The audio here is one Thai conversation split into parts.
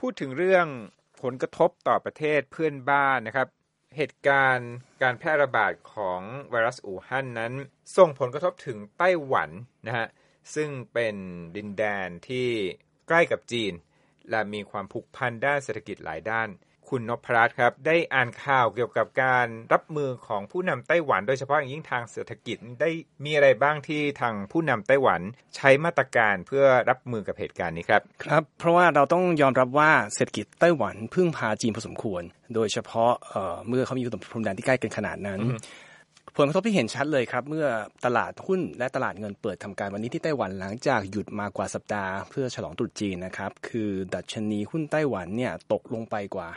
พูดถึงเรื่องผลกระทบต่อประเทศเพื่อนบ้านนะครับเหตุการณ์การแพร่ระบาดของไวรัสอู่ฮั่นนั้นส่งผลกระทบถึงไต้หวันนะฮะซึ่งเป็นดินแดนที่ใกล้กับจีนและมีความผูกพันด้านเศรษฐกิจหลายด้านคุณนพรัตน์ครับได้อ่านข่าวเกี่ยวกับการรับมือของผู้นำไต้หวันโดยเฉพาะอย่างยิ่งทางเศรษฐกิจได้มีอะไรบ้างที่ทางผู้นำไต้หวันใช้มาตรการเพื่อรับมือกับเหตุการณ์นี้ครับครับเพราะว่าเราต้องยอมรับว่าเศรษฐกิจไต้หวันพึ่งพาจีนพอสมควรโดยเฉพาะเมื่อเขามีพรมแดนที่ใกล้กันขนาดนั้นผลกระทบที่เห็นชัดเลยครับเมื่อตลาดหุ้นและตลาดเงินเปิดทำการวันนี้ที่ไต้หวันหลังจากหยุดมากว่าสัปดาห์เพื่อฉลองตรุษจีนนะครับคือดัชนีหุ้นไต้หวันเนี่ยตกลงไปกว่า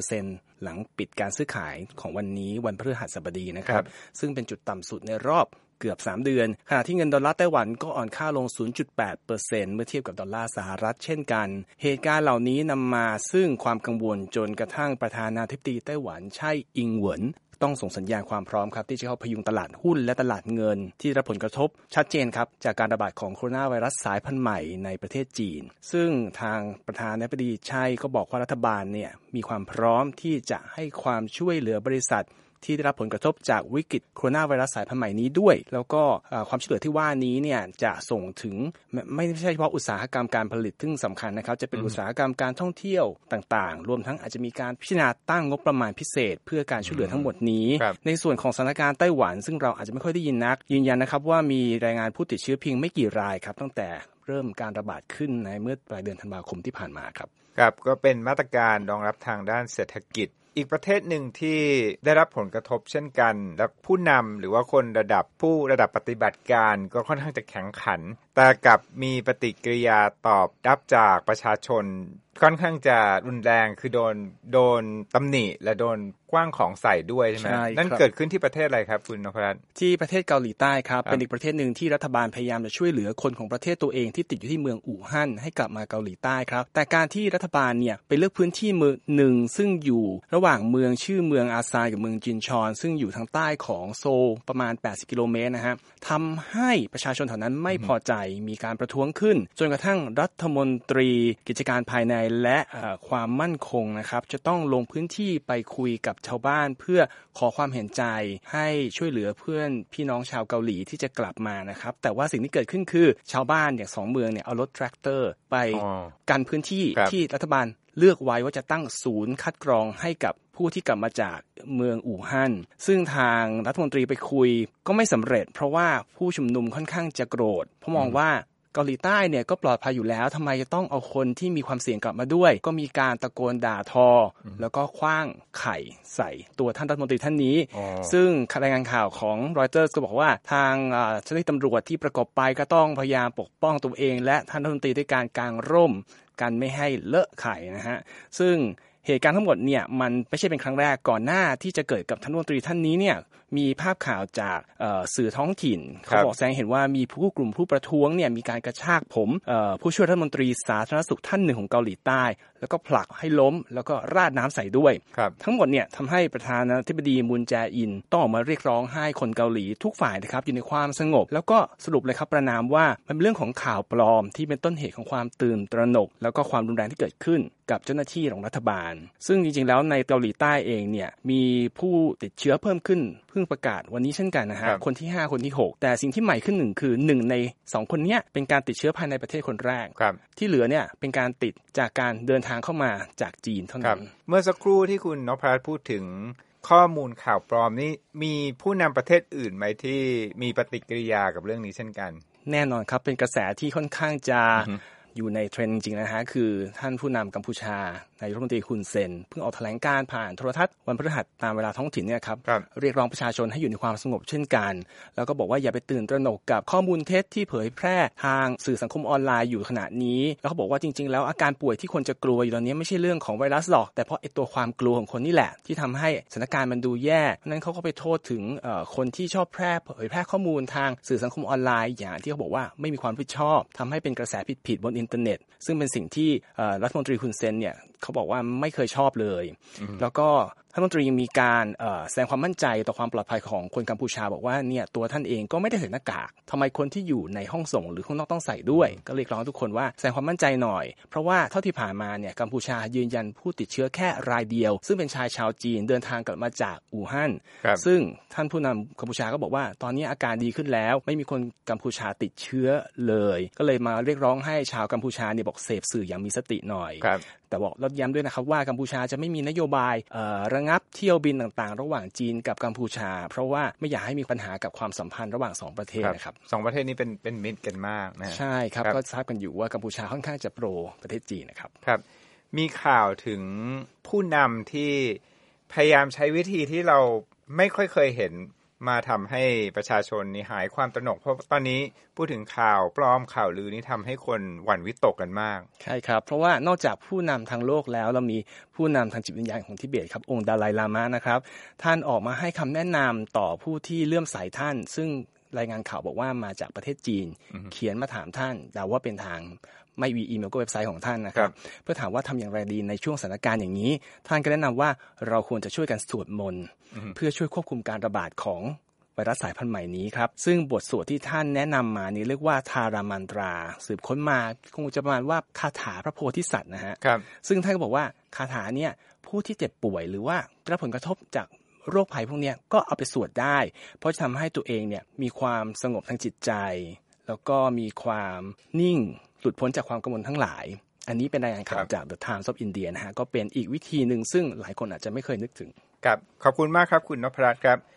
5% หลังปิดการซื้อขายของวันนี้วันพฤหัสบดีนะครับซึ่งเป็นจุดต่ำสุดในรอบเกือบ3เดือนขณะที่เงินดอลลาร์ไต้หวันก็อ่อนค่าลง 0.8% เมื่อเทียบกับดอลลาร์สหรัฐเช่นกันเหตุการณ์เหล่านี้นำมาซึ่งความกังวลจนกระทั่งประธานาธิบดีไต้หวันไช่อิงเหวินต้องส่งสัญญาณความพร้อมครับที่จะเข้าพยุงตลาดหุ้นและตลาดเงินที่ได้รับผลกระทบชัดเจนครับจากการระบาดของโคโรนาไวรัสสายพันธุ์ใหม่ในประเทศจีนซึ่งทางประธานาธิบดีไช่ก็บอกว่ารัฐบาลเนี่ยมีความพร้อมที่จะให้ความช่วยเหลือบริษัทที่ได้รับผลกระทบจากวิกฤตโคโรนาไวรัสสายพันธุ์ใหม่นี้ด้วยแล้วก็ความช่วยเหลือที่ว่านี้เนี่ยจะส่งถึงไม่ใช่เฉพาะอุตสาหกรรมการผลิตซึ่งสำคัญนะครับจะเป็นอุตสาหกรรมการท่องเที่ยวต่างๆรวมทั้งอาจจะมีการพิจารณาตั้งงบประมาณพิเศษเพื่อการช่วยเหลือทั้งหมดนี้ในส่วนของสถานการณ์ไต้หวันซึ่งเราอาจจะไม่ค่อยได้ยินนักยืนยันนะครับว่ามีรายงานผู้ติดเชื้อเพียงไม่กี่รายครับตั้งแต่เริ่มการระบาดขึ้นในเมื่อปลายเดือนธันวาคมที่ผ่านมาครับครับก็เป็นมาตรการรองรับทางด้านเศรษฐกิจอีกประเทศหนึ่งที่ได้รับผลกระทบเช่นกันและผู้นำหรือว่าคนระดับปฏิบัติการก็ค่อนข้างจะแข็งขันแต่กับมีปฏิกิริยาตอบรับจากประชาชนค่อนข้างจะรุนแรงคือโดนตำหนิและโดนกว้างของใส่ด้วยใช่ไหมนั่นเกิดขึ้นที่ประเทศอะไรครับคุณนพรัตน์ที่ประเทศเกาหลีใต้ครับเป็นอีกประเทศหนึ่งที่รัฐบาลพยายามจะช่วยเหลือคนของประเทศตัวเองที่ติดอยู่ที่เมืองอู่ฮั่นให้กลับมาเกาหลีใต้ครับแต่การที่รัฐบาลเนี่ยไปเลือกพื้นที่เมืองหนึ่งซึ่งอยู่ระหว่างเมืองชื่อเมืองอาซานกับเมืองจินชอนซึ่งอยู่ทางใต้ของโซลประมาณ80กิโลเมตรนะฮะทำให้ประชาชนแถวนั้นไม่พอใจมีการประท้วงขึ้นจนกระทั่งรัฐมนตรีกิจการภายในและความมั่นคงนะครับจะต้องลงพื้นที่ไปคุยกับชาวบ้านเพื่อขอความเห็นใจให้ช่วยเหลือเพื่อนพี่น้องชาวเกาหลีที่จะกลับมานะครับแต่ว่าสิ่งที่เกิดขึ้นคือชาวบ้านอย่าง2เมืองเนี่ยเอารถแทรกเตอร์ไปกันพื้นที่ที่รัฐบาลเลือกไว้ว่าจะตั้งศูนย์คัดกรองให้กับผู้ที่กลับมาจากเมืองอู่ฮั่นซึ่งทางรัฐมนตรีไปคุยก็ไม่สำเร็จเพราะว่าผู้ชุมนุมค่อนข้างจะโกรธเพราะมองว่าเกาหลีใต้เนี่ยก็ปลอดภัยอยู่แล้วทำไมจะต้องเอาคนที่มีความเสี่ยงกลับมาด้วยก็มีการตะโกนด่าทอแล้วก็ขว้างไข่ใส่ตัวท่านรัฐมนตรีท่านนี้ซึ่งรายงานข่าวของรอยเตอร์สก็บอกว่าทางเจ้าหน้าที่ตำรวจที่ประกบไปก็ต้องพยายามปกป้องตัวเองและท่านรัฐมนตรีด้วยการกางร่มกันไม่ให้เลอะไข่นะฮะซึ่งเหตุการณ์ทั้งหมดเนี่ยมันไม่ใช่เป็นครั้งแรกก่อนหน้าที่จะเกิดกับท่านรัฐมนตรีท่านนี้เนี่ยมีภาพข่าวจากสื่อท้องถิ่นเขาบอกแสดงเห็นว่ามีกลุ่มผู้ประท้วงเนี่ยมีการกระชากผมผู้ช่วยรัฐมนตรีสาธารณสุขท่านหนึ่งของเกาหลีใต้แล้วก็ผลักให้ล้มแล้วก็ราดน้ำใส่ด้วยทั้งหมดเนี่ยทำให้ประธานาธิบดีมุนแจอินต้องออกมาเรียกร้องให้คนเกาหลีทุกฝ่ายนะครับอยู่ในความสงบแล้วก็สรุปเลยครับประณามว่ามันเป็นเรื่องของข่าวปลอมที่เป็นต้นเหตุของความตื่นตระหนกแล้วก็ความรุนแรงที่เกิดขึ้นกับเจ้าหน้าที่ของรัฐบาลซึ่งจริงๆแล้วในเกาหลีใต้เองเนี่ยมีผู้ติดเชื้อเพิ่มขึ้นเพิ่งประกาศวันนี้เช่นกันนะฮะคนที่5คนที่6แต่สิ่งที่ใหม่ขึ้น1คือ1ใน2คนนี้เป็นการติดเชื้อภายในประเทศคนแรกที่เหลือเนี่ยเป็นการติดจากการเดินทางเข้ามาจากจีนเท่านั้นเมื่อสักครู่ที่คุณนพรัตน์พูดถึงข้อมูลข่าวปลอมนี่มีผู้นำประเทศอื่นไหมที่มีปฏิกิริยากับเรื่องนี้เช่นกันแน่นอนครับเป็นกระแสที่ค่อนข้างจะอยู่ในเทรนด์จริงๆนะฮะคือท่านผู้นำกัมพูชานายกรัฐมนตรีฮุนเซนเพิ่งออกแถลงการผ่านโทรทัศน์วันพฤหัสตามเวลาท้องถิ่นเนี่ยครับเรียกร้องประชาชนให้อยู่ในความสงบเช่นกันแล้วก็บอกว่าอย่าไปตื่นตระหนกกับข้อมูลเท็จที่เผยแพร่ทางสื่อสังคมออนไลน์อยู่ขณะนี้แล้วเขาบอกว่าจริงๆแล้วอาการป่วยที่คนจะกลัวอยู่ตอนนี้ไม่ใช่เรื่องของไวรัสหรอกแต่เพราะไอ้ตัวความกลัวของคนนี่แหละที่ทำให้สถานการณ์มันดูแย่เพราะนั้นเขาก็ไปโทษถึงคนที่ชอบเผยแพร่ข้อมูลทางสื่อสังคมออนไลน์อย่างที่เขาบอกว่าไม่มีความรับผิดชอบทำให้เป็นกระแสผิดๆบนอินเทอร์เน็ตซึ่งเป็นสิ่งที่รัฐมนตรีฮุนเซนเนี่ยเขาบอกว่าไม่เคยชอบเลยแล้วก็ท่านรัฐมนตรีมีการแสดงความมั่นใจต่อความปลอดภัยของคนกัมพูชาบอกว่าเนี่ยตัวท่านเองก็ไม่ได้ใส่หน้ากากทำไมคนที่อยู่ในห้องส่งหรือข้างนอกต้องใส่ด้วยก็เลยร้องทุกคนว่าแสดงความมั่นใจหน่อยเพราะว่าเท่าที่ผ่านมาเนี่ยกัมพูชายืนยันผู้ติดเชื้อแค่รายเดียวซึ่งเป็นชายชาวจีนเดินทางกลับมาจากอู่ฮั่นซึ่งท่านผู้นำกัมพูชาก็บอกว่าตอนนี้อาการดีขึ้นแล้วไม่มีคนกัมพูชาติดเชื้อเลยก็เลยมาเรียกร้องให้ชาวกัมพูชาเนี่ยบอกเสพสื่ออย่างมีสติหน่อยแต่บอกแล้วย้ำด้วยนะครับว่ากัมพูชาจะไม่มีนโยบายระงับเที่ยวบินต่างๆระหว่างจีนกับกัมพูชาเพราะว่าไม่อยากให้มีปัญหากับความสัมพันธ์ระหว่าง2ประเทศนะครับ 2ประเทศนี้เป็นมิตรกันมากนะใช่ครับก็ทราบกันอยู่ว่ากัมพูชาค่อนข้างจะโปรประเทศจีนนะครับครับมีข่าวถึงผู้นำที่พยายามใช้วิธีที่เราไม่ค่อยเคยเห็นมาทำให้ประชาชนนี่หายความตระหนกเพราะตอนนี้พูดถึงข่าวปลอมข่าวลือนี่ทำให้คนหวั่นวิตกกันมากใช่ครับเพราะว่านอกจากผู้นำทางโลกแล้วเรามีผู้นำทางจิตวิญญาณของทิเบตครับองค์ดาไลลามะนะครับท่านออกมาให้คำแนะนำต่อผู้ที่เลื่อมใสท่านซึ่งรายงานข่าวบอกว่ามาจากประเทศจีนเขียนมาถามท่านแต่ว่าเป็นทางไม่มีอีเมลก็เว็บไซต์ของท่านนะครับเพื่อถามว่าทำอย่างไรดีในช่วงสถานการณ์อย่างนี้ท่านก็แนะนำว่าเราควรจะช่วยกันสวดมนต์เพื่อช่วยควบคุมการระบาดของไวรัสสายพันธุ์ใหม่นี้ครับซึ่งบทสวดที่ท่านแนะนำมานี้เรียกว่าทารามันตราสืบค้นมาคงจะประมาณว่าคาถาพระโพธิสัตว์นะฮะซึ่งท่านก็บอกว่าคาถาเนี่ยผู้ที่เจ็บป่วยหรือว่าได้รับผลกระทบจากโรคภัยพวกนี้ก็เอาไปสวดได้เพราะจะทำให้ตัวเองเนี่ยมีความสงบทางจิตใจแล้วก็มีความนิ่งหลุดพ้นจากความกังวลทั้งหลายอันนี้เป็นรายงานข่าวจาก The Times of India นะฮะก็เป็นอีกวิธีหนึ่งซึ่งหลายคนอาจจะไม่เคยนึกถึงครับขอบคุณมากครับคุณนพรัตน์ครับ